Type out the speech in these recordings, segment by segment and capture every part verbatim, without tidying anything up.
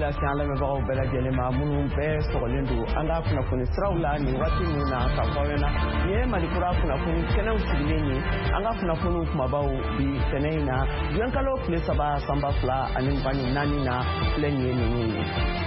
lase an lamɛnbagaw bɛɛ lajɛlen ma minnu bɛɛ sɔgɔlen don an ka kunnafoni siraw la nin waati min na ka fɔ aw ɲɛna nin ye malikura kunnafoni kɛnɛw sigilen ye an ka kunnafoniw kumabaw bi tɛnɛ in na juɛnkalo tile saba sanba fila ani mugan ni naani na filɛ nin ye ninnu ye.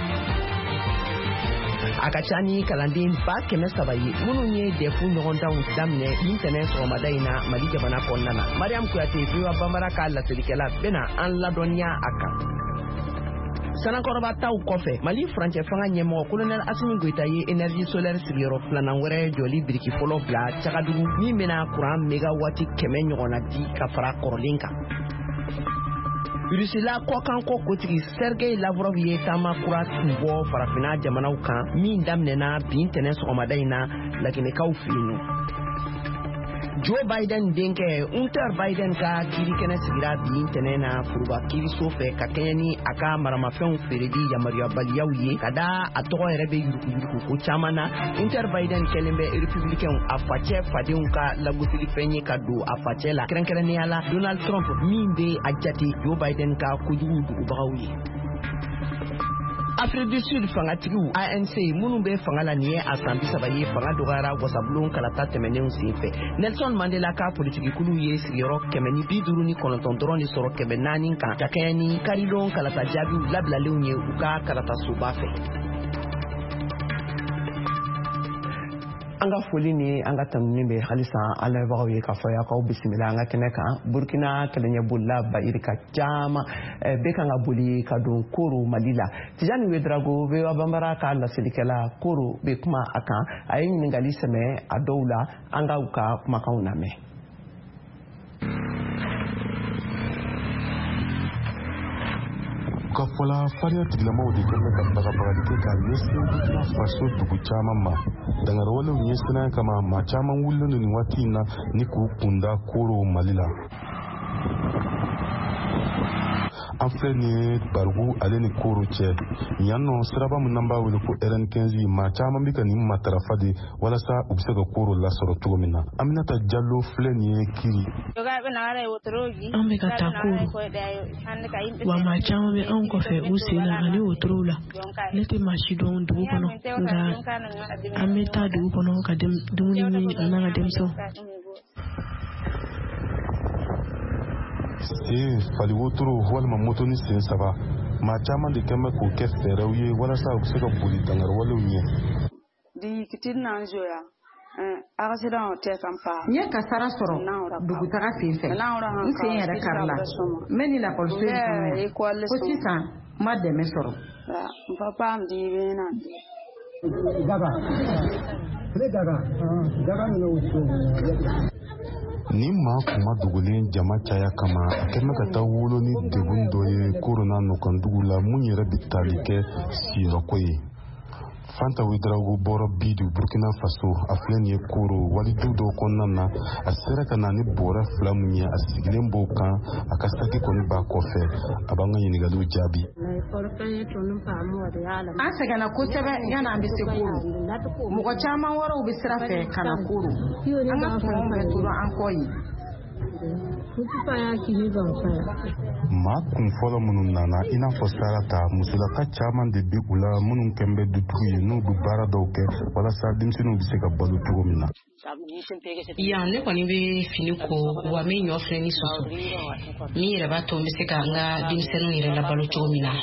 A ka ca ni kalanden ba kɛmɛ saba ye minnu ye defu ɲɔgɔndanw daminɛ nin tɛnɛ sɔgɔmada in na Mali jamana kɔnɔna na. Mariam Kuyate Viva Bambara ka laselikɛla bɛna an ladɔnniya a kan. Sanakɔrɔba taw kɔfɛ Mali furancɛ fanga ɲɛmɔgɔ Colonel Assimi Goïta ye énergie solaire sigiyɔrɔ filanan wɛrɛ jɔli biriki fɔlɔ bila Cagadugu min bɛna courant mégawati kɛmɛ ɲɔgɔnna di ka fara kɔrɔlen kan. Rusila kɔkanko kotigi Sergei Lavrov ye taama kura tun bɔ farafina jamanaw kan min daminɛna bin tɛnɛ sɔgɔmada in na laginɛkaw fɛ yen nɔ. Joe Biden denkɛ Hunter Biden ka kiirikɛnɛ sigira bin tɛnɛ na furuba kiiriso fɛ ka kɛɲɛ ni a ka maramafɛnw feereli yamaruyabaliyaw ye ka da a tɔgɔ yɛrɛ bɛ yuruguyurugu ko caman na. Hunter Biden kɛlen bɛ républicain a facɛ fadenw ka lagosilifɛn ye ka don a facɛ la kɛrɛnkɛrɛnnenya la Donald Trump min bɛ a jate Joe Biden ka kojugu dugubagaw ye. Afrique du Sud fangatigiw A N C minnu bɛ fanga la nin ye a san bi saba ye fanga dɔgɔyara wasabulon kalata tɛmɛnenw senfɛ. Nelson Mandela ka politikikulu ye sigiyɔrɔ kɛmɛ ni bi duuru ni kɔnɔntɔn dɔrɔn de sɔrɔ kɛmɛ naani kan ka kɛɲɛ ni karidon kalata jaabiw labilalenw ye u ka kalatasoba fɛ. An ka foli ni an ka tanuni bɛ halisa an lamɛnbagaw ye k'a fɔ y'aw k'aw bisimila an ka kɛnɛ kan. Burkina kɛlɛɲɛbolila Bayiri ka caman bɛɛ kan ka boli ka don Koro Mali la. Tijani Wedrago Viva Bambara ka laselikɛla Koro bɛ kuma a kan a ye ɲininkali sɛmɛ a dɔw la an ka u ka kumakanw lamɛn. Ka fɔla fariya tigilamaw de kɛlen bɛ ka bagabagali kɛ ka ɲɛsin Burkina Faso dugu caman ma. Dangarwalew ɲɛsinnen kama maa caman wulilen don nin waati in na ni k'u kunda Koro Mali la. An filɛ nin ye Bargu ale ni Koro cɛ yan nɔ siraba min n'an b'a wele ko R N quinze maa caman bɛ ka nin matarafa de walasa u bɛ se ka Koro lasɔrɔ cogo min na. Aminata Jallo filɛ nin ye Kiri. An bɛ ka taa Koro wa maa caman bɛ anw kɔfɛ u sen na ani wotorow la. Ne tɛ maa si dɔn dugu kɔnɔ nka an bɛ taa dugu kɔnɔ ka dumuni ɲini an n'an ka denmisɛnw. Sen fali wotoro walima moto ni sen saba maa caman de kɛn bɛ k'o kɛ fɛɛrɛw ye walasa u bɛ se ka boli dangarwalew ɲɛ. N ye kasara sɔrɔ dugutaga sen fɛ n sen yɛrɛ karila n bɛ ni lakɔliso in kɔnɔ ko sisan n ma dɛmɛ sɔrɔ. Ni maa kuma dogolen jama caya kama a kɛn bɛ ka taa wolo ni degun dɔ ye Korona Nɔkandugu la mun yɛrɛ bɛ tali kɛ siyɔrɔko ye. Fanta Wedrago bɔra bi du Burkina Faso a filɛ nin ye Koro walidu dɔw kɔnɔna na a sera ka na ni bɔrɛ fila mun ye a sigilen b'o kan a ka saki kɔni b'a kɔfɛ a b'an ka ɲininkaliw jaabi. An sɛgɛnna kosɛbɛ yan'an bɛ se Koro. Mɔgɔ caman wɛrɛw bɛ sira fɛ ka na Koro. An ka sɔngɔw bɛ tora an kɔ ye. Maa kun fɔlɔ minnu nana i n'a fɔ Sarata musolaka caman de bi u la minnu kɛn bɛ dutigiw ye n'u bɛ baara dɔw kɛ walasa denmisɛnninw bɛ se ka balo cogo min na. Yan ne kɔni bɛ fini ko wa min ɲɔ filɛ ni soso min yɛrɛ b'a to n bɛ se ka n ka denmisɛnninw yɛrɛ labalo cogo min na.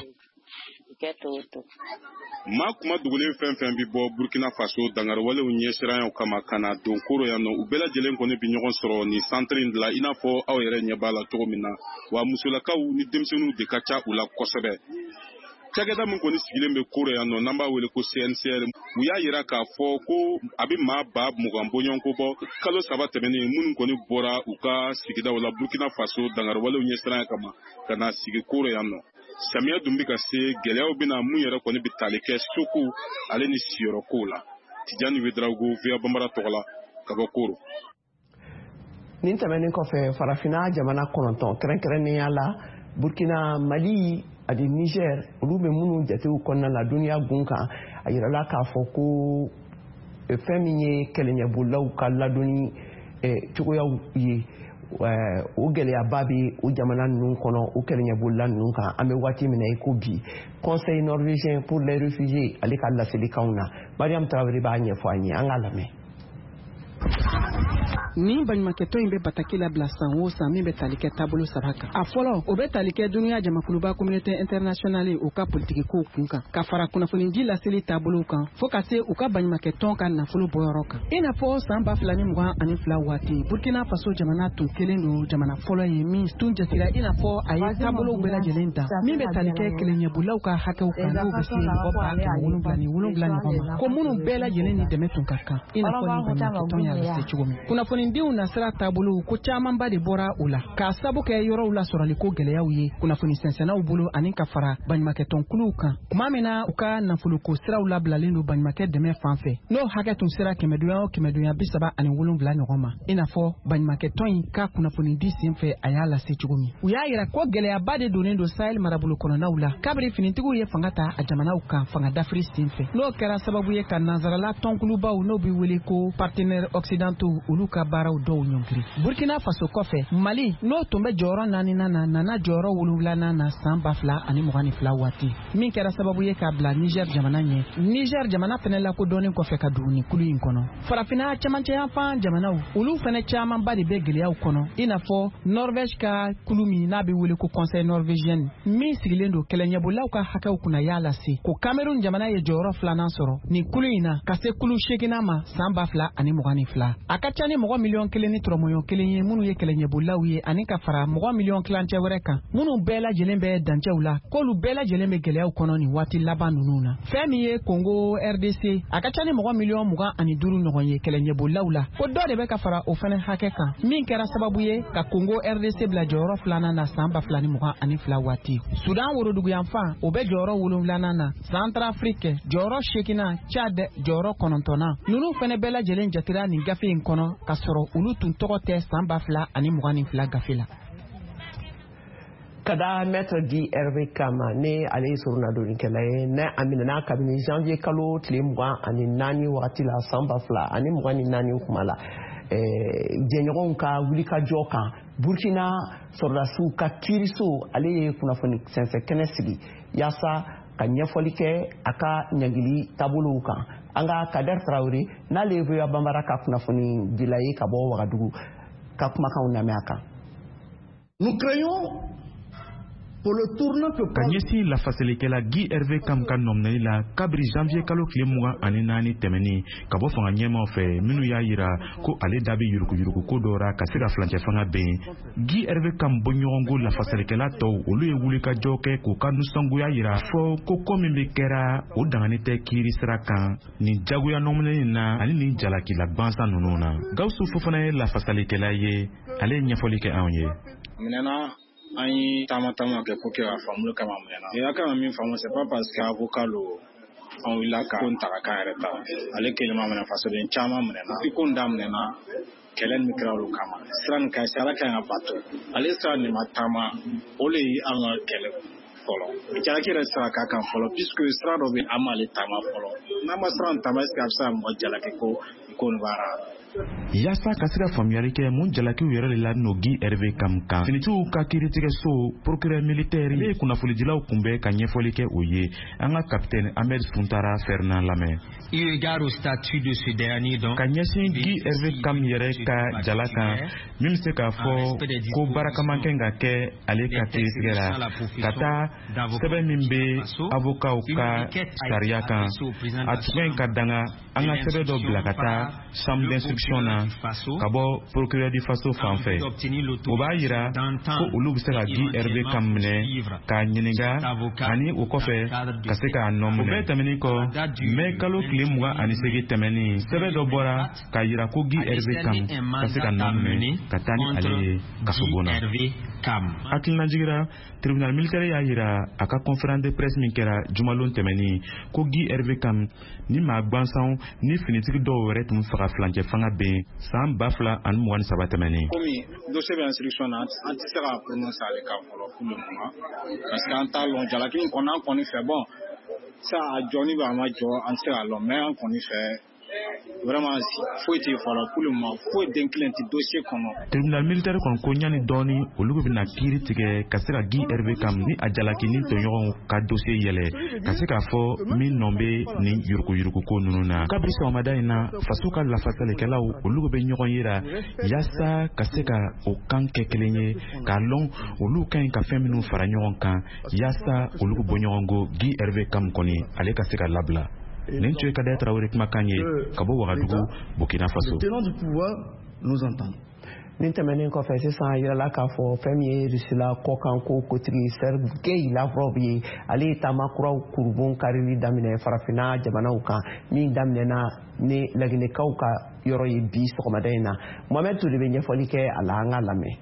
Maa kuma dogolen fɛn fɛn bɛ bɔ Burkina Faso dangarwalew ɲɛsiranyaw kama ka na don Koro yan nɔ u bɛɛ lajɛlen kɔni bɛ ɲɔgɔn sɔrɔ nin centre in la i n'a fɔ aw yɛrɛ ɲɛ b'a la cogo min na wa musolakaw ni denmisɛnninw de ka ca u la kosɛbɛ. Cakɛda min kɔni sigilen bɛ Koro yan nɔ n'an b'a wele ko C N C R u y'a yira k'a fɔ ko a bɛ maa ba mugan bɔɲɔgɔnko bɔ kalo saba tɛmɛnen minnu kɔni bɔra u ka sigidaw la Burkina Faso dangarwalew ɲɛsiranya kama ka na sigi Koro yan nɔ. Samiya dun bɛ ka se gɛlɛyaw bɛna mun yɛrɛ kɔni bɛ tali kɛ soko ale ni siyɔrɔkow la. Tijani Wedrago Viva Bambara tɔgɔ la ka bɔ Koro. Nin tɛmɛnen kɔfɛ farafina jamana kɔnɔntɔn kɛrɛnkɛrɛnnenya la Burkina, Mali ani Niger olu bɛ minnu jatew kɔnɔna la duniya gun kan a yirala k'a fɔ ko fɛn min ye kɛlɛɲɛbolaw ka ladonni cogoyaw ye o gɛlɛyaba bɛ o jamana ninnu kɔnɔ o kɛlɛɲɛbolila ninnu kan an bɛ waati min na i ko bi conseil norvégien pour les réfugiés ale ka laselikanw na Mariam Traoré b'a ɲɛfɔ an ye an k'a lamɛn. Ni baɲumankɛtɔn in bɛ bataki labila san o san min bɛ tali kɛ taabolo saba kan. A fɔlɔ o bɛ tali kɛ dunuya jamakuluba communauté internationale u ka politiki kow kun kan ka fara kunnafonidi laseli taabolo kan fo ka se u ka baɲumankɛtɔn ka nafolo bɔyɔrɔ kan. I n'a fɔ san ba fila ni mugan ani fila waati Burkina Faso jamana tun kelen don jamana fɔlɔ ye min tun jatira i n'a fɔ a ye taabolo bɛɛ lajɛlen ta min bɛ tali kɛ kelenniyɛbolaw ka hakɛw kan n'o bɛ se mɔgɔ ba kɛmɛ wolonwula ni wolonwula ɲɔgɔn ma ko minnu bɛɛ lajɛlen ni dɛmɛ tun ka kan i n'a fɔ ni baɲumankɛtɔn y'a lase cogo min. Kunnafonidiw nasira taabolo ko camanba de bɔra o la k'a sabu kɛ yɔrɔw la sɔrɔli ko gɛlɛyaw ye kunnafoni sɛnsɛnnaw bolo ani ka fara baɲumankɛtɔnkuluw kan tuma min na u ka nafoloko siraw labilalen don baɲumankɛ dɛmɛ fan fɛ n'o hakɛ tun sera kɛmɛdonya o kɛmɛdonya bi saba ani wolonwula ɲɔgɔn ma i n'a fɔ baɲumankɛtɔn in ka kunnafonidi sen fɛ a y'a lase cogo min. U y'a yira ko gɛlɛyaba de donnen don Sahel marabolo kɔnɔnaw la kabiri finitigiw ye fanga ta a jamanaw kan fanga dafiri sen fɛ n'o kɛra sababu ye ka nansarala tɔnkulubaw n'o bɛ wele ko partenaires occidentaux olu ka baaraw dɔw ɲɔngiri. Burkina Faso kɔfɛ Mali n'o tun bɛ jɔyɔrɔ naaninan na nana jɔyɔrɔ wolonwulanan na san ba fila ani mugan ni fila waati min kɛra sababu ye k'a bila Niger jamana ɲɛ. Niger jamana fɛnɛ lakodɔnnen kɔfɛ ka dugu ni kulu in kɔnɔ. Farafina cɛmancɛ yanfan jamanaw olu fɛnɛ camanba de bɛ gɛlɛyaw kɔnɔ i n'a fɔ Norvège ka kulu min n'a bɛ wele ko conseil norvégien min sigilen don kɛlɛɲɛbolaw ka hakɛw kunna y'a lase ko Cameroun jamana ye jɔyɔrɔ filanan sɔrɔ nin kulu in na ka se kulu seeginan ma san ba fila ani mugan ni fila. A ka ca ni mɔgɔ miliyɔn kelen ni tɔrɔmɔɲɔ kelen ye minnu ye kɛlɛɲɛbolaw ye ani ka fara mɔgɔ miliyɔn kilancɛ wɛrɛ kan minnu bɛɛ lajɛlen bɛ dancɛw la k'olu bɛɛ lajɛlen bɛ gɛlɛyaw kɔnɔ nin waati laban ninnu na. Fɛn min ye Congo R D C a ka ca ni mɔgɔ miliyɔn mugan ani duuru ɲɔgɔn ye kɛlɛɲɛbolaw la ko dɔ de bɛ ka fara o fɛnɛ hakɛ kan min kɛra sababu ye ka Congo R D C bila jɔyɔrɔ filanan na san ba fila ni mugan ani fila waati. Sudan woroduguyanfan o bɛ jɔyɔrɔ wolonwulanan na Centrafrique jɔyɔrɔ seeginan Chad jɔyɔrɔ kɔnɔntɔnnan ninnu fɛnɛ bɛɛ lajɛlen jatira nin gafe in kɔnɔ ka sɔrɔ olu tun tɔgɔ tɛ san ba fila ani mugan ni fila gafe la. Kada Maître Guy Hervé Kama ne ale ye surunadonnikɛla ye ne a minɛna kabini janvier kalo tile mugan ani naani wagati la san ba fila ani mugan ni naani kuma la jɛɲɔgɔnw ka wulikajɔ kan Burkina sɔrɔdasiw ka kiiriso ale ye kunnafoni sɛnsɛn kɛnɛ sigi yaasa ka ɲɛfɔli kɛ a ka ɲangili taabolow kan an ka Kader Traoré n'ale ye Voa Bambara ka kunnafoni dila ye ka bɔ Wagadugu ka kumakanw lamɛn a kan. Nous créons ka ɲɛsin lafasalikɛla Guy Hervé Kam ka nɔminɛli la kabiri janvier kalo tile mugan ani naani tɛmɛni ka bɔ fanga ɲɛmaw fɛ minnu y'a yira ko ale da bɛ yuruguyurugu ko dɔ ra ka se ka fulancɛ fanga bɛn. Guy Hervé Kam bɔɲɔgɔnko lafasalikɛla tɔw olu ye wulikajɔ kɛ k'u ka nisɔngoya yira fɔ ko ko min bɛ kɛra o dangani tɛ kiiri sira kan nin jagoya nɔminɛli na ani nin jalakila gansan ninnu na. Gawusu Fofana ye lafasalikɛla ye ale ye ɲɛfɔli kɛ anw ye. An ye taama taama kɛ ko kɛ a faamu kama mɛnna. Et a kan ka min faamu c'est pas parce que avocat lo an wulila ka ko ta ka kan yɛrɛ ta. Ale kelima minɛ fasoden caman minɛna. I ko da minɛna kɛlɛ min kɛra olu kama. Sira nin ka sira kan ka bato. Ale sira nin ma taama o le ye an ka kɛlɛ fɔlɔ. Jalaki yɛrɛ sira ka kan fɔlɔ puisque sira dɔ bɛ an m'ale taama fɔlɔ. N'a ma sira nin taama est-ce que a bɛ se ka mɔgɔ jalaki ko ko nin baara. Yaasa ka se ka faamuyali kɛ mun jalakiw yɛrɛ de la n'o Guy Hervé Kam kan finitigiw ka kiiritigɛso procureur militaire ye kunnafonidilaw kunbɛn ka ɲɛfɔli kɛ o ye an ka capitaine Ahmed Suntara Fernand lamɛn. Eu égard au statut de ce dernier donc ka ɲɛsin Guy Hervé Kam yɛrɛ ka jala kan min bɛ se k'a fɔ ko baarakaman kɛ ka kɛ ale ka kiiritigɛ la ka taa sɛbɛn min bɛ avocatw ka sariya kan a tun ka danga an ka sɛbɛn dɔ bila ka taa chambre d'instruction na ka bɔ procureur du faso fan fɛ o b'a yira ko olu bɛ se ka Guy Hervé Kam minɛ k'a ɲininka ani o kɔfɛ ka se k'a nɔ minɛ o bɛɛ tɛmɛnen kɔ mai kalo tile mugan ani seegin tɛmɛnen sɛbɛn dɔ bɔra k'a yira ko Guy Hervé Kam ka se ka nɔ minɛ ka taa ni ale ye kasobon na. Hakilina jigira tribunal militaire y'a yira a ka conférence de presse min kɛra jumalon tɛmɛnen ko Guy Hervé Kam ni maa gwansanw ni finitigi dɔw wɛrɛ tun faga fulancɛ fanga bɛn san ba fila ani mugan ni saba tɛmɛnen. Komi dossier bɛ instruction na an tɛ se ka prononcer ale kan fɔlɔ pour le moment parce que an t'a lɔn jalaki in kɔni an kɔni fɛ bon ça a jɔ ni bɛ a ma jɔ an tɛ se k'a lɔn mais an kɔni fɛ vraiment faut te fɔlɔ pour le moment faut d'inclin ti dossier kɔnɔ. Tribunal militaire kon ko ɲani dɔɔni olu bɛ na kiiri tigɛ ka se ka Guy Hervé Kam ni a jalaki ni tɔɲɔgɔnw ka dossier yɛlɛ ka se k'a fɔ min nɔ bɛ ni yuruku yuruku ko ninnu na. Kabiri sɔgɔmada in na faso ka lafasalikɛlaw olu bɛ ɲɔgɔn yira yaasa ka se ka o kan kɛ kelen ye k'a lɔn olu ka ɲi ka fɛn minnu fara ɲɔgɔn kan yaasa olu bɛ bɔ ɲɔgɔn ko Guy Hervé Kam kɔni ale ka se ka labila. Nin tun ye Kadaye Traoré kumakan ye ka bɔ Wagadugu, Burkina Faso. Nin tɛmɛnen kɔfɛ sisan yirala k'a fɔ fɛn min ye Rusila kɔkan ko kotigi Sergei Lavrov ye ale ye taama kuraw kurubon karili daminɛ farafinna jamanaw kan min daminɛna ni laginɛkaw ka yɔrɔ ye bi sɔgɔmada in na. Mohamed Toure bɛ ɲɛfɔli kɛ a la an ka lamɛn.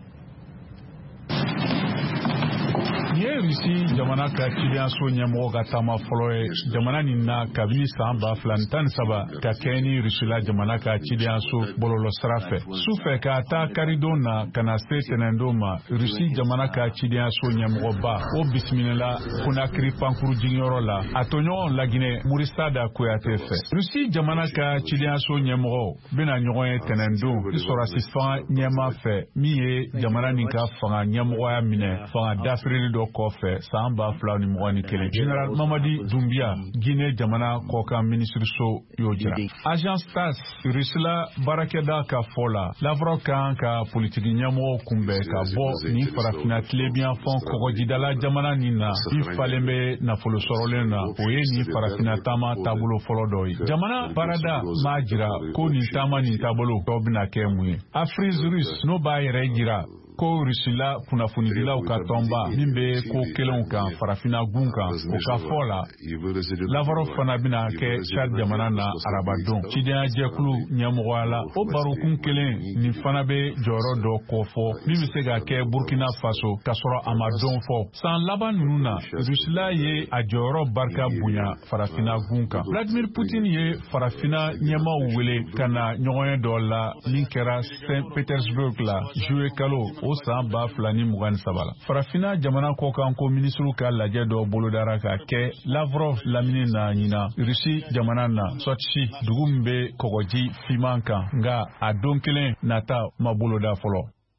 Ye Rusi jamana ka kiliyanso ɲɛmɔgɔ ka taama fɔlɔ ye jamana nin na kabini san ba fila ni tan ni saba ka kɛ ni Rusila jamana ka kiliyanso bɔlɔlɔ sira fɛ. Sufɛ ka taa karidon na ka na se tɛnɛndon ma Rusi jamana ka kiliyanso ɲɛmɔgɔba o bisimila Conakry pankuru jiginyɔrɔ la a tɔɲɔgɔn Laginɛ Murisada Kuyate fɛ. Rusi jamana ka kiliyanso ɲɛmɔgɔ bɛna ɲɔgɔn ye tɛnɛndon i sɔrɔsi fanga ɲɛma fɛ min ye jamana nin ka fanga ɲɛmɔgɔya minɛ fanga dafirili dɔ kɔfɛ san ba fila ni mugan ni kelen. General Mamadi Doumbia Guinée jamana kɔkan minisiriso y'o jira. Agence TASS Rusila baarakɛda ka fɔ la Lavrov kan ka politiki ɲɛmɔgɔw kunbɛn ka bɔ ni farafina tilebiyanfan kɔgɔjidala jamana nin na i falen bɛ nafolo sɔrɔlen na o ye ni farafina taama taabolo fɔlɔ dɔ ye. Jamana baarada m'a jira ko nin taama nin taabolo dɔ bɛna kɛ mun ye. Afrise Russe n'o b'a yɛrɛ jira ko Rusila kunnafonidilaw ka tɔnba min bɛ ko kelenw kan farafina gun kan o ka fɔ la Lavrov fana bɛna kɛ Chad jamana na arabadon cidenya jɛkulu ɲɛmɔgɔya la o barokun kelen nin fana bɛ jɔyɔrɔ dɔ kɔfɔ min bɛ se ka kɛ Burkina Faso ka sɔrɔ a ma dɔn fɔ san laban ninnu na Rusila ye a jɔyɔrɔ barika bonya farafina gun kan. Vladimir Poutine ye farafina ɲɛmaaw wele ka na ɲɔgɔnye dɔ la min kɛra Saint Petersburg la juillet kalo o san ba fila ni mugan ni saba la. Farafina jamana kɔkan ko minisiriw ka lajɛ dɔ bolodara ka kɛ Lavrov lamini na ɲina Rusi jamana na Sotchi dugu min bɛ kɔgɔji fiman kan nka a don kelen nata ma boloda fɔlɔ.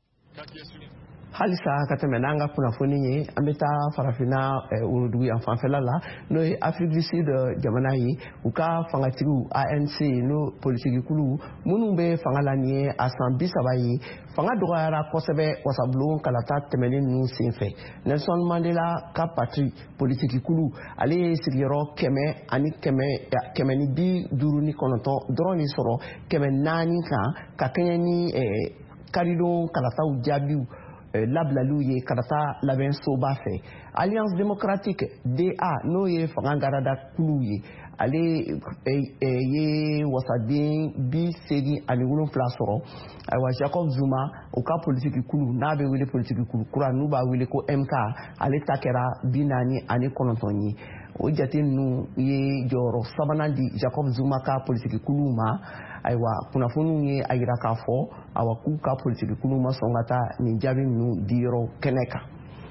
Halisa ka tɛmɛ n'an ka kunnafoni ye an bɛ taa farafina worodugu yan fanfɛla la n'o ye Afrique du Sud jamana ye u ka fangatigiw A N C n'o politikikulu minnu bɛ fanga la nin ye a san bi saba ye fanga dɔgɔyara kosɛbɛ wasabulon kalata tɛmɛnen ninnu senfɛ. Nelson Mandela ka parti politikikulu ale ye sigiyɔrɔ kɛmɛ ani kɛmɛ kɛmɛ ni bi duuru ni kɔnɔntɔn dɔrɔn de sɔrɔ kɛmɛ naani kan ka kɛɲɛ ni karidon kalataw jaabiw labilaliw ye karata labɛn soba fɛ. Alliance démocratique D A n'o ye fanga garada kulu ye ale ye wasaden bi segin ani wolonfila sɔrɔ. Ayiwa Jacob Zuma o ka politiki kulu n'a bɛ wele politiki kulu kura n'u b'a wele ko M K ale ta kɛra bi naani ani kɔnɔntɔn ye. O jate ninnu ye jɔyɔrɔ sabanan di Jacob Zuma ka politiki kulu ma. Ayiwa kunnafoniw ye a yira k'a fɔ awa k'u ka politiki kulu ma sɔn ka taa nin jaabi ninnu di yɔrɔ kɛnɛ kan.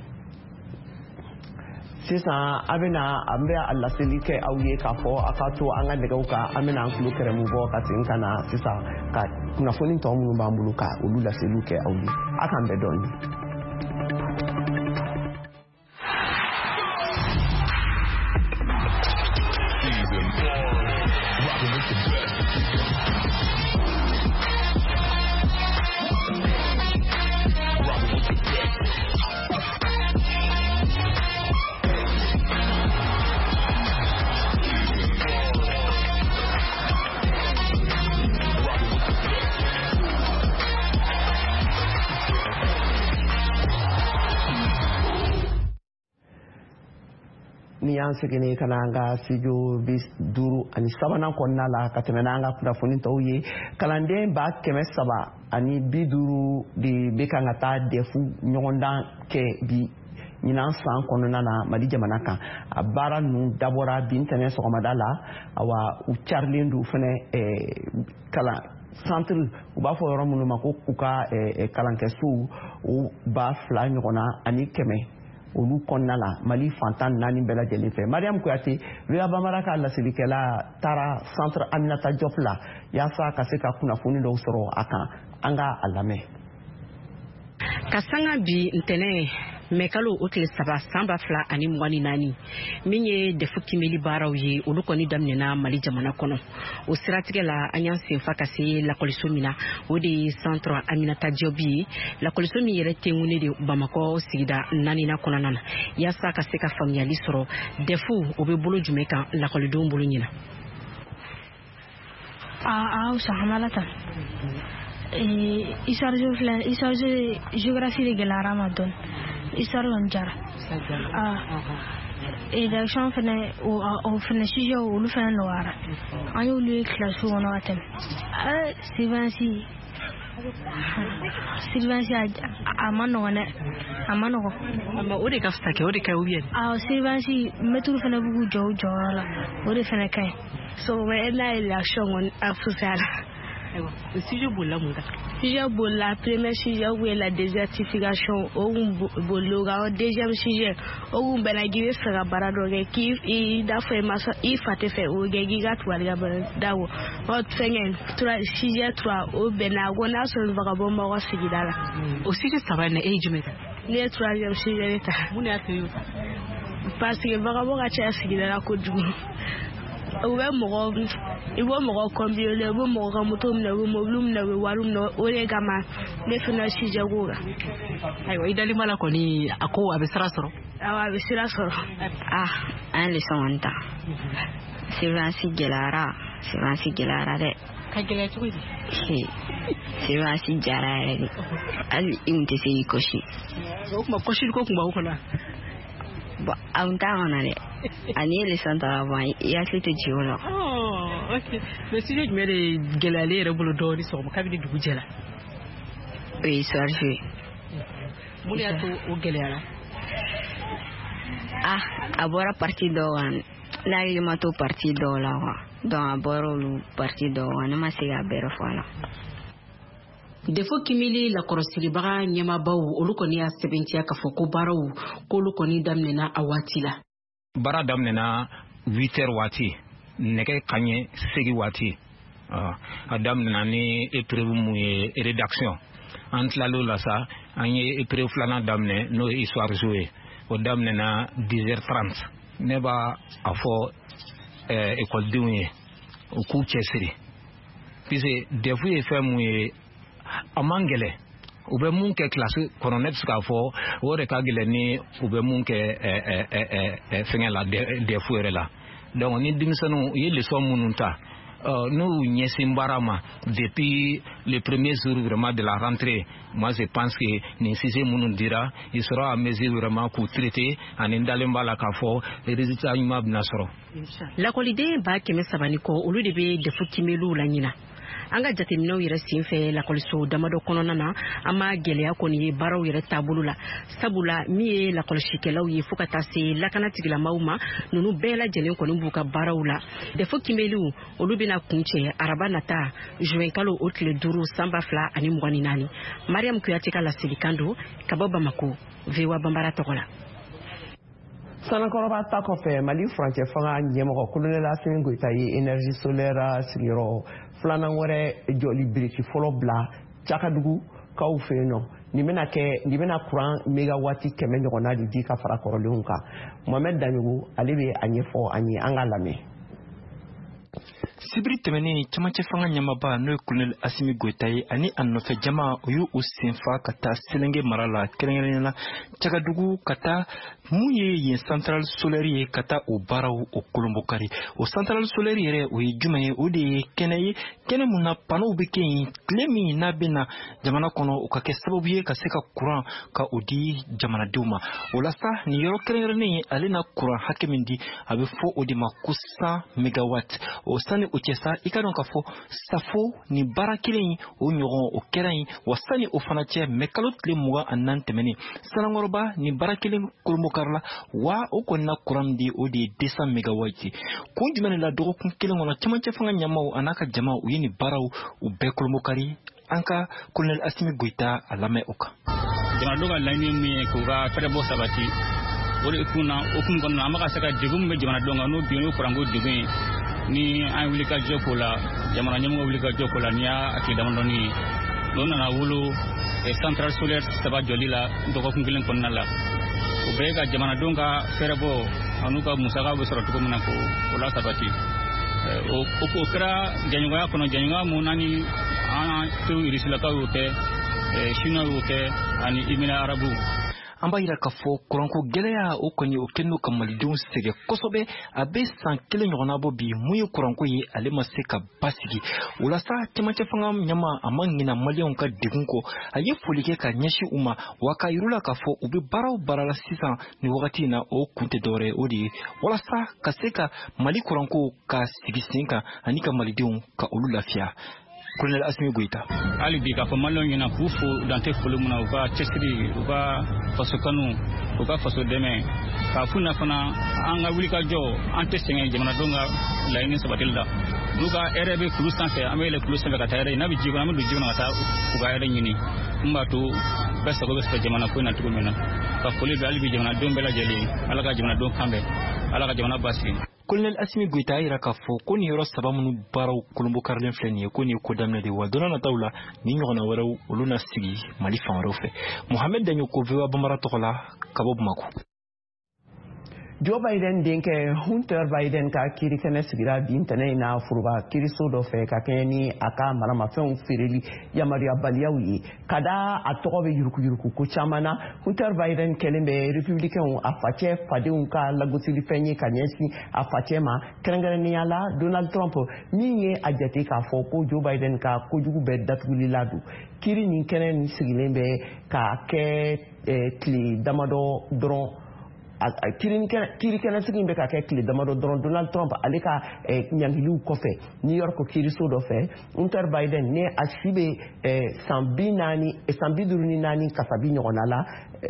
Sisan an bɛna an bɛ a laseli kɛ aw ye k'a fɔ a ka to an ka nɛgɛw kan an bɛna an tulo kɛrɛmu bɔ ka segin ka na sisan ka kunnafoni tɔ minnu b'an bolo ka olu laseliw kɛ aw ye. A k'an bɛn dɔɔnin. Ni an seginne ka na an ka studio bi duuru ani sabanan kɔnɔna la ka tɛmɛ n'an ka kunnafoni tɔw ye kalanden ba kɛmɛ saba ani bi duuru de bɛ kan ka taa dɛfu ɲɔgɔndan kɛ bi ɲinan san kɔnɔna na Mali jamana kan. A baara ninnu dabɔra bi ntɛnɛn sɔgɔmada la awa u carilen don fɛnɛ kalan centre u b'a fɔ yɔrɔ minnu ma ko u ka kalankɛsow u ba fila ɲɔgɔnna ani kɛmɛ olu kɔnɔna la Mali fantan naani bɛɛ lajɛlen fɛ. Mariam Kuyate Villa Bamara ka lasilikɛla taara centre Aminata Diop la yaasa ka se ka kunnafoni dɔw sɔrɔ a kan. An ka a lamɛn. Ka sanga bi ntɛnɛn mɛkalo o tile saba san ba fila ani mugan ni naani min ye defu kimeli baaraw ye olu kɔni daminɛna Mali jamana kɔnɔ. O siratigɛ la an y'an senfa ka se lakɔliso min na o de ye centre Aminata Diop ye. Lakɔliso min yɛrɛ tɛ ŋune de Bamakɔ sigida naaninan kɔnɔna na yaasa ka se ka faamuyali sɔrɔ defu o bɛ bolo jumɛn kan lakɔlidenw bolo ɲina. Ah ah sahamalata. Histoire géographie de gɛlɛyara ma dɔɔni. Histoire lɔn jara. Élection fɛnɛ o fɛnɛ sujet olu fɛnɛ nɔgɔyara. An y'olu ye classe kɔnɔ ka tɛmɛ. Sylvansi Sylvansi a ma nɔgɔn dɛ. A ma nɔgɔn. O de ka fisa kɛ o de ka ɲi ou bien? Sylvansi mɛtiri fɛnɛ b'u k'u jɔ u jɔyɔrɔ la o de fɛnɛ ka ɲi. So mais n'a élection kɔni a fusayara. Le sujet bolla mon gars. Sujet bolla, premier sujet où est la désertification, au bolla, deuxième sujet où ben la guerre sera baradogue qui il a fait massa, il fait faire au giga toi les gars dawo. Autre fengen, trois sujet trois au benagona sur le vagabond mort sigidala. Au sujet ça va ne age le troisième sujet là. Vous n'êtes parce que vagabond a tia sigidala ko du. Uwe mɔgɔ i bɔ mɔgɔ kɔnbiyele i bɔ mɔgɔ ka moto minɛ u bɛ mobili minɛ u bɛ wari minɛ o de kama ne fana sijɛ ko kan. Ayiwa i dali ma la kɔni a ko a bɛ sira sɔrɔ. Awɔ a bɛ sira sɔrɔ. Ah an ye leçon kɔni ta Sylvansi gɛlɛyara Sylvansi gɛlɛyara dɛ. Ka gɛlɛya cogo di? Sylvansi jara yɛrɛ de hali i kun tɛ se k'i kɔsi. O tuma kɔsili ko kun b'aw kɔnɔ. Bon a kun t'a kɔnɔ dɛ. Ani leçon ta la ban i hakili tɛ jigin o la. Oh ok mais sujet jumɛn de gɛlɛyalen yɛrɛ bolo dɔɔni sɔgɔma kabini dugu jɛla? O ye histoire jouée. Mun de y'a to o gɛlɛyara? Ah a bɔra parti dɔw kan ne hakili ma to parti dɔw la quoi donc a bɔra olu parti dɔw kan ne ma se k'a bɛɛ fɔ a la. Defo kimili lakɔrɔsilibaga ɲɛmaabaw olu kɔni y'a sɛbɛntiya k'a fɔ ko baaraw k'olu kɔni daminɛna a waati la. Baara daminɛna huit heures waati nɛgɛ kaɲɛ segin waati a daminɛna ni épreuve mun ye rédaction an tilal'o la sa an ye épreuve filanan daminɛ n'o ye histoire jouée o daminɛna dix heures trente ne b'a a fɔ écoledenw ye u k'u cɛsiri puisque defu ye fɛn mun ye a man gɛlɛn u bɛ mun kɛ classe kɔnɔ ne bɛ se k'a fɔ o de ka gɛlɛn ni u bɛ mun kɛ fɛngɛ la defu yɛrɛ la donc ni denmisɛnninw u ye leçon minnu ta n'u ɲɛsin baara ma depuis le premier jour vraiment de la rentrée moi je pense que nin sujet minnu dira il sera à mesure vraiment k'u traiter ani dalen b'a la k'a fɔ résultat ɲuman bɛna sɔrɔ. Lakɔliden ba kɛmɛ saba ni kɔ olu de bɛ defu kimeliw la ɲina. An ka jateminɛw yɛrɛ senfɛ lakɔliso damadɔ kɔnɔna na an ma gɛlɛya kɔni ye baaraw yɛrɛ taabolo la sabula min ye lakɔlɔsikɛlaw ye fo ka taa se lakana tigilamaw ma ninnu bɛɛ lajɛlen kɔni b'u ka baaraw la defo kimeliw olu bɛna kuncɛ araba nata juin kalo o tile duuru san ba fila ani mugan ni naani. Mariam Kuyate ka laselikan don ka bɔ Bamako V O A Banbara tɔgɔ la. Sanakɔrɔba ta kɔfɛ Mali furancɛ fanga ɲɛmɔgɔ Kolonɛl Asimi Goyita ye énergie solaire sigiyɔrɔ filanan wɛrɛ jɔli biriki fɔlɔ bila Cakadugu kaw fɛ yen nɔ. Nin bɛna kɛ nin bɛna courant mégawati kɛmɛ ɲɔgɔnna de di ka fara kɔrɔlenw kan. Mohamed Danyogo ale bɛ a ɲɛfɔ an ye an ka lamɛn. Sibiri tɛmɛnen camancɛ fanga ɲɛmaaba n'o ye Kolonɛl Asimi Goyita ye ani a nɔfɛ jama o y'u senfa ka taa Selenge mara la kɛrɛnkɛrɛnnen la Cakadugu ka taa mun ye yen centrale solaire ye ka taa o baaraw o kolonbo kari. O centrale solaire yɛrɛ o ye jumɛn ye o de ye kɛnɛ ye kɛnɛ mun na panow bɛ kɛ yen tile min n'a bɛ na jamana kɔnɔ o ka kɛ sababu ye ka se ka courant ka o di jamanadenw ma. O la sa nin yɔrɔ kɛrɛnkɛrɛnnen ye ale na courant hakɛ min di a bɛ fɔ o de ma ko cent mégawatts. O sani o cɛ sa i ka dɔn k'a fɔ safo ni baara kelen in o ɲɔgɔn o kɛra yen wa sani o fana cɛ mɛ kalo tile mugan ani naani tɛmɛnen Sanankɔrɔba ni baara kelen kolonbo kari la wa o kɔni na courant di o de ye deux cents mégawatts ye. Kun jumɛn de la dɔgɔkun kelen kɔnɔ camancɛ fanga ɲɛmaaw a n'a ka jama u ye nin baaraw u bɛɛ kolonbo kari an ka Kolonɛl Asimi Goyita a lamɛn o kan. Jamanadenw ka laɲini min ye k'u ka fɛɛrɛbɔ sabati o de kunna o kun kɔnɔna an bɛ ka se ka degun bɛ jamana dɔn kan n'o bin n'o kuranko degun ye ni an wuli ka jɔ ko la jamana ɲɛmɔgɔ wuli ka jɔ ko la ni y'a tile damadɔni ye n'o nana wolo centrale solaire saba jɔli la dɔgɔkun kelen kɔnɔna la o bɛɛ ka jamanadenw ka fɛɛrɛ bɔ an'u ka musaka bɛ sɔrɔ cogo min na ko o la sabati o o kɛra jɛɲɔgɔnya kɔnɔ jɛɲɔgɔnya mun ni an to irisilakaw y'o kɛ chinois y'o kɛ ani imina arabu. An b'a yira k'a fɔ kuranko gɛlɛya o kɔni o kɛlen don ka malidenw sɛgɛn kosɛbɛ a bɛ san kelen ɲɔgɔnna bɔ bi mun ye kuranko ye ale ma se ka basigi o la sa cɛmancɛ fanga ɲɛma a ma ɲina maliyɛnw ka degun kɔ a ye foli kɛ ka ɲɛsin u ma wa k'a yir'u la k'a fɔ u bɛ baara o baara la sisan ni wagati in na o kun tɛ dɔwɛrɛ o de ye walasa ka se ka mali kuranko ka sigi sen kan ani ka malidenw ka olu lafiya. Colonel Assimi Goïta. Ali bi k'a fɔ maliyɛnw ɲɛna k'u fo dante foli mun na u ka cɛsiri u ka faso kanu u ka faso dɛmɛ k'a f'u na fana an ka wuli ka jɔ an tɛ sɛgɛn jamanadenw ka laɲini sabatili la n'u ka hɛrɛ bɛ kulu sanfɛ an bɛ yɛlɛ kulu sanfɛ ka taa hɛrɛ n'a bɛ ji kɔnɔ an bɛ don ji kɔnɔ ka taa u ka hɛrɛ ɲini mun b'a to bɛɛ sago bɛ sɔrɔ jamana ko in na cogo min na ka foli don hali bi jamanadenw bɛɛ lajɛlen ala ka jamanadenw kanbɛn ala ka jamana basigi. Colonel Assimi Goïta yira k'a fɔ ko nin yɔrɔ saba minnu baaraw kolonbo karilen filɛ nin ye ko nin ye ko daminɛ de wa donna nataw la ni ɲɔgɔnna wɛrɛw olu na sigi mali fan wɛrɛw fɛ. Mohamed Daɲo ko V O A Bambara tɔgɔ la ka bɔ Bamako. Joe Biden denkɛ Hunter Biden ka kiirikɛnɛ sigira bi ntɛnɛn in na foroba kiiriso dɔ fɛ ka kɛɲɛ ni a ka maramafɛnw feereli yamaruyabaliyaw ye ka da a tɔgɔ bɛ yurukuyuruku ko caman na Hunter Biden kɛlen bɛ républicains a facɛ fadenw ka lagosilifɛn ye ka ɲɛsin a facɛ ma kɛrɛnkɛrɛnnenya la Donald Trump min ye a jate k'a fɔ ko Joe Biden ka kojugu bɛɛ datugulila don kiiri nin kɛnɛ nin sigilen bɛ ka kɛ tile damadɔ dɔrɔn kiiri kɛnɛsigi in bɛ ka kɛ tile damadɔ dɔrɔn Donald Trump ale ka ɲangiliw kɔfɛ New York kiiriso dɔ fɛ Hunter Biden ne a si bɛ san bi naani san bi duuru ni naani kasabi ɲɔgɔnna la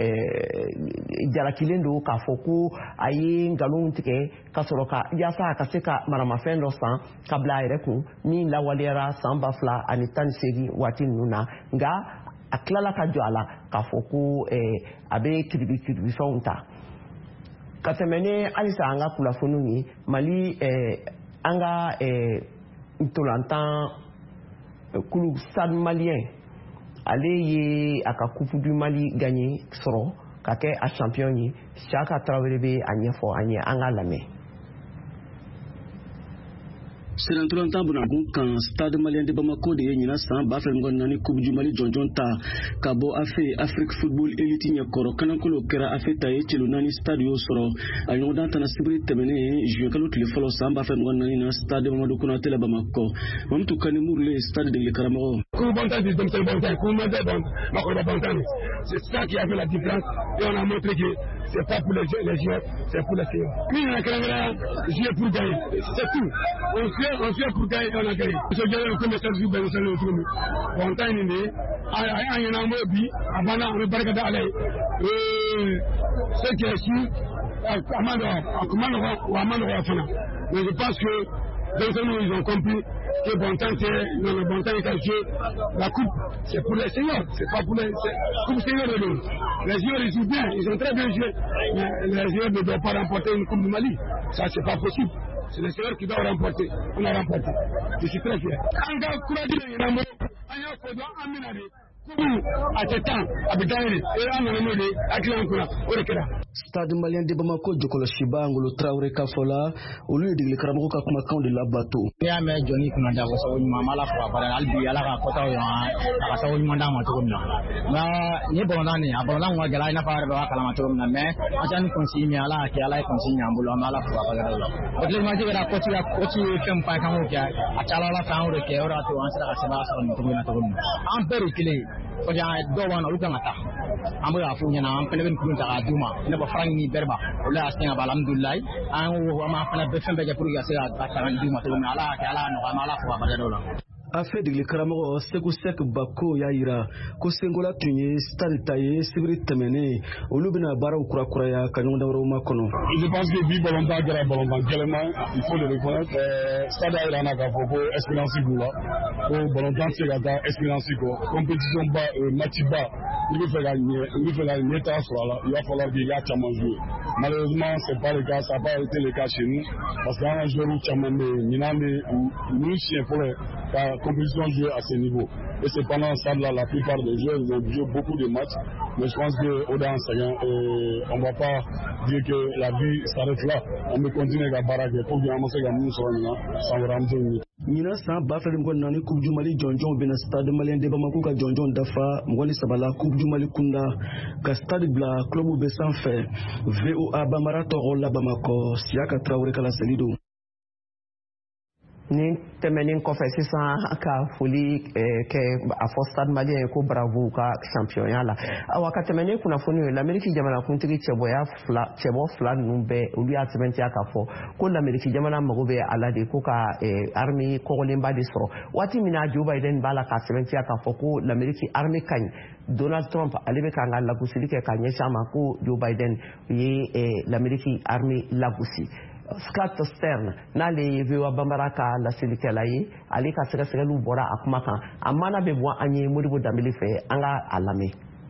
jalakilen don k'a fɔ ko a ye nkalon tigɛ ka sɔrɔ ka yaasa a ka se ka maramafɛn dɔ san ka bila a yɛrɛ kun min lawaleyara san ba fila ani tan ni seegin waati ninnu na nka a tilala ka jɔ a la k'a fɔ ko a bɛ kiribi kiribifɛnw ta. Ka tɛmɛ ni halisa an ka kunnafoniw ye Mali an ka ntolantan kulu Stade Malien ale ye a ka Coupe du Mali gagné sɔrɔ ka kɛ a champion ye Saka Traoré bɛ a ɲɛfɔ an ye an ka lamɛn. Seranturantan bunakun kan Stade Malien de Bamako de ye ɲina san ba fila mugan naani Coupe du Mali jɔnjɔn ta ka bɔ afe Afrique Football Elite ɲɛkɔrɔ kanakolo kɛra afe ta ye celu naani stade y'o sɔrɔ a ɲɔgɔndan tana sibiri tɛmɛnen juin kalo tile fɔlɔ san ba fila mugan naani na Stade Mamadou Konaté la Bamako Mamutu Kani Mourle stade degeli karamɔgɔ. Coupe du denmisɛnnin bontan coupe mondial bon makɔrɔba bontan c'est ça qui a fait la différence et on a montré que c'est pas pour les joueurs c'est pour les seniors. Min na kɛrɛnkɛrɛnya jouer pour gagner c'est tout. On on fait pour gagner on a gagné. Ce gars là comme ça joue bien ça le tout. Bon temps ni an yana mo bi abana on barka da alai. Euh ce qui est sûr amano amano wa amano wa fana. Mais je pense que donc ils ont compris que bon temps c'est le bon temps est joué la coupe c'est pour les seniors c'est pas pour les coupe seniors de l'eau. Les joueurs ils jouent bien ils ont très bien joué mais les joueurs ne doivent pas remporter une coupe du Mali ça c'est pas possible. C'est les seniors qui doivent remporter. On a remporté. Je suis très fier. Stade Malien de Bamako Jokolo Shiba Ngolo Traoré Kafola olu ye degeli karamɔgɔ ka kumakan de labato. N'i y'a mɛn jɔnni kunna diya ko sago ɲuman ala fo a baara hali bi ala ka kɔtaw yan a ka sago ɲuman d'a ma cogo min na nka nin ye bɔlɔntan nin a bɔlɔntan kun ka gɛlɛn i n'a fɔ a yɛrɛ bɛ ka kalama cogo min na mais an tɛ ni kɔnsi min ala y'a kɛ ala ye kɔnsi ɲan bolo an bɛ ala fo a barika la o tile ɲuman kɛra kɔci ka kɔci ye fɛn min f'a ye k'an k'o kɛ a ca ala fɛ an y'o de kɛ o de y'a to an sera ka sɛbɛn sɔrɔ nin cogo in na cogo min na an bɛɛ de kelen parce que dɔw b'an na olu kan ka taa an bɛ k'a f'u ɲɛna an fɛnɛ bɛ nin kurun ta k'a d'u ma i n'a fɔ fara ni bɛrɛba olu y'a sɛgɛn ka ban alhamdulilayi an ko an b'a fana bɛɛ fɛn bɛɛ kɛ pour que ka se ka ta d'u ma cogo min na ala y'a kɛ ala y'a nɔgɔya an bɛ ala fo a barika la. Afe degeli karamɔgɔ Segu Sek Bako y'a yira ko Sengola tun ye stade ta ye sibiri tɛmɛnen olu bɛna baaraw kurakuraya ka ɲɔgɔn wɛrɛw ma kɔnɔ. Je pense que bi ballontan kɛra ballontan gɛlɛman il faut le reconnaître stade y'a yira an na k'a fɔ ko expérience b'u la ko ballontan tɛ se ka taa expérience kɔ compétition ba match ba il faut faire il faut faire une étape sur là, il va falloir qu'il y ait Tchaman jouer. Malheureusement, c'est pas le cas, ça n'a pas été le cas chez nous, parce qu'il y a un joueur où Tchaman nous chien pour la compétition jouer à ce niveau. Et c'est pendant ça là, la plupart des joueurs ils ont joué beaucoup de matchs, mais je pense qu'au-delà on ne va pas dire que la vie s'arrête là, on peut continuer à baraquer pour que nous soyons sans ramener. Nina san ba fere ngo nani coupe du Mali jonjon bena stade malien de Bamako ka jonjon dafa ngoni sabala coupe du Mali kunda ka stade bla club be sans fait V O A Bamarato la Bamako Siaka Traoré kala selido ni tɛmɛnen kɔfɛ sisan ka foli kɛ a fɔ stade malien ye ko bravo ka championnat la awa ka tɛmɛ ni kunnafoni ye l'Amérique jamanakuntigi cɛbɔya fila cɛbɔ fila ninnu bɛɛ olu y'a sɛbɛntiya k'a fɔ ko l'Amérique jamana mago bɛ a la de ko ka armée kɔgɔlenba de sɔrɔ waati min na Joe Biden b'a la k'a sɛbɛntiya k'a fɔ ko l'Amérique armée ka ɲi Donald Trump ale bɛ k'an ka lagosili kɛ ka ɲɛsin a ma ko Joe Biden ye l'Amérique armée lagosi Scott Stern n'ale ye V O A Bambara ka lasilikɛla ye ale ka sɛgɛsɛgɛliw bɔra a kuma kan a mana bɛ bɔ an ye Modibo Dambele fɛ an ka a lamɛn.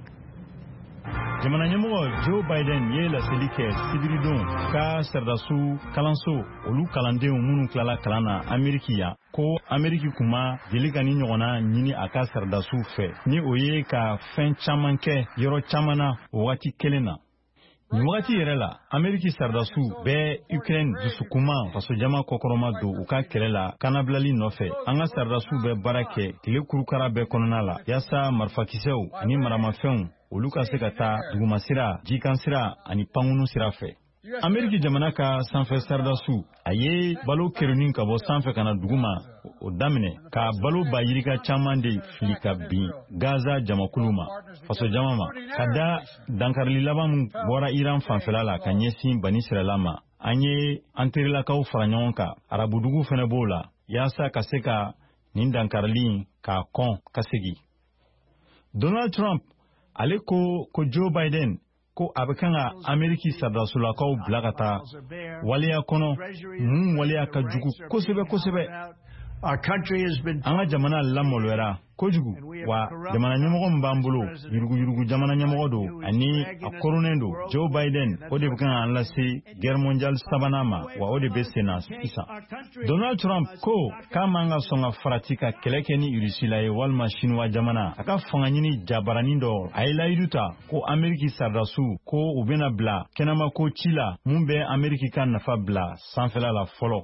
Jamana ɲɛmɔgɔ Joe Biden ye laseli kɛ sibiridon ka sɛrɛdasu kalanso olu kalandenw minnu tilala kalan na Ameriki yan ko Ameriki kun ma deli ka ni ɲɔgɔnna ɲini a ka sɛrɛdasu fɛ ni o ye ka fɛn caman kɛ yɔrɔ caman na wagati kelen na. Ni wagati yɛrɛ la Ameriki sardasiw bɛɛ Ukraine dusukuman fasojama kɔkɔrɔma don u ka kɛlɛ la kanabilali nɔfɛ an ka sardasiw bɛ baara kɛ tile kurukara bɛɛ kɔnɔna la yaasa marifakisɛw ani maramafɛnw olu ka se ka taa dugumasira jikan sira ani pankunu sira fɛ. Ameriki jamana ka sanfɛ sardasiw a ye balo kɛrunin ka bɔ sanfɛ ka na duguma o daminɛ ka balo ba yirika caman de fili ka bin Gaza jamakulu ma faso jama ma ka da dankarili laban min bɔra Iran fanfɛla la ka ɲɛsin bani sirala ma an ye an terilakaw fara ɲɔgɔn kan arabudugu fɛnɛ b'o la yaasa ka se ka nin dankarili k'a kɔn ka segi. Donald Trump ale ko ko Joe Biden ko a bɛ kan ka Ameriki sardasulakaw bila ka taa waleya kɔnɔ mun waleya ka jugu kosɛbɛ kosɛbɛ. An ka jamana lamɔlɔyara kojugu wa jamana ɲɛmɔgɔ min b'an bolo yuruguyurugu jamana ɲɛmɔgɔ don ani a koronen don Joe Biden o de bɛ kan k'an lase guerre mondiale sabanan ma wa o de bɛ sen na sisan. Donald Trump ko k'a man ka sɔn ka farati ka kɛlɛ kɛ ni Irisi la ye walima Chinois jamana a ka fanga ɲini jabaranin dɔ a ye layidu ta ko Ameriki sardasiw ko u bɛna bila kɛnɛma ko ci la mun bɛ Ameriki ka nafa bila sanfɛla la fɔlɔ.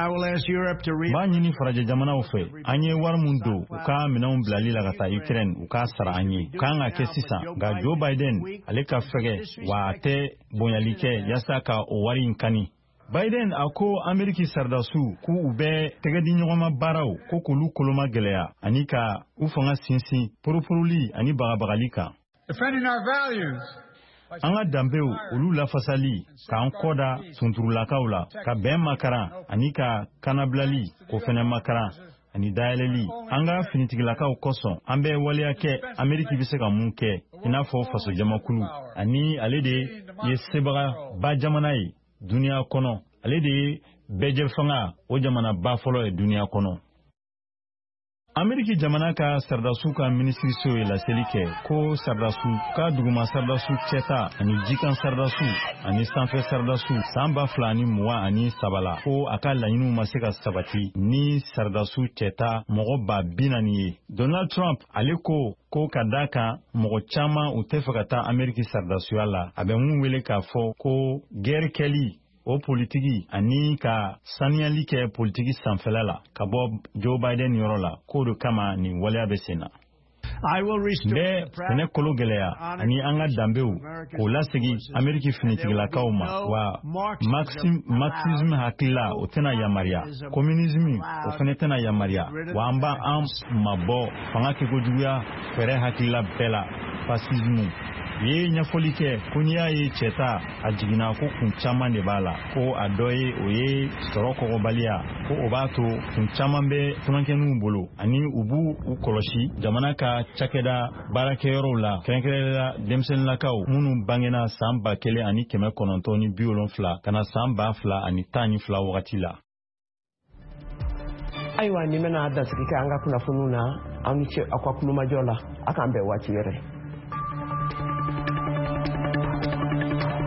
B'a ɲini farajɛ jamanaw fɛ an ye wari mun don u ka minɛnw bilali la ka taa Ukraine u k'a sara an ye u kan ka kɛ sisan nka Joe Biden ale ka fɛgɛ wa a tɛ bonyali kɛ yaasa ka o wari in kani. Biden a ko Ameriki sardasiw k'u bɛ tɛgɛ di ɲɔgɔnma baaraw ko k'olu koloma gɛlɛya ani ka u fanga sinsin poropuruli ani bagabagali kan. An ka danbew olu lafasali k'an kɔda sunturulakaw la ka bɛn makaran ani ka kanabilali ko fɛnɛ makaran ani dayɛlɛli an ka finitigilakaw kosɔn an bɛ waleya kɛ Ameriki bɛ se ka mun kɛ i n'a fɔ faso jamakulu ani ale de ye sebaga ba jamana ye duniya kɔnɔ ale de ye bɛɛjɛ fanga o jamana ba fɔlɔ ye duniya kɔnɔ. Ameriki jamana ka sardasiw ka minisiriso ye laseli kɛ ko sardasiw ka duguma sardasiw cɛta ani jikan sardasiw ani sanfɛ sardasiw san ba fila ani mugan ani saba la ko a ka laɲiniw ma se ka sabati ni sardasiw cɛta mɔgɔ ba bi naani ye. Donald Trump ale ko ko ka da kan mɔgɔ caman u tɛ fɛ ka taa Ameriki sardasiya la a bɛ mun wele k'a fɔ ko guerre kɛli o politiki ani ka saniyali kɛ politiki sanfɛla la ka bɔ Joe Biden yɔrɔ la k'o de kama nin waleya bɛ sen na. N bɛ sɛnɛ kolo gɛlɛya ani an ka danbew k'o lasegi Ameriki finitigilakaw ma wa marxisme hakilila o tɛna yamaruya communisme o fɛnɛ tɛna yamaruya wa an b'an mabɔ fanga kɛkojuguya fɛrɛ hakilila bɛɛ la fascisme. U ye ɲɛfɔli kɛ ko n'i y'a ye cɛta a jiginna ko kun caman de b'a la ko a dɔ ye o ye sɔrɔ kɔgɔbaliya ko o b'a to kun caman bɛ tunankɛninw bolo ani u b'u u kɔlɔsi jamana ka cakɛda baarakɛyɔrɔw la kɛrɛnkɛrɛnnenya denmisɛnninlakaw minnu bangena san ba kelen ani kɛmɛ kɔnɔntɔn ni bi wolonfila ka na san ba fila ani tan ni fila wagati la. Ayiwa nin bɛna dansigi kɛ an ka kunnafoniw na aw ni ce aw ka kulomajɔ la a k'an bɛn waati wɛrɛ.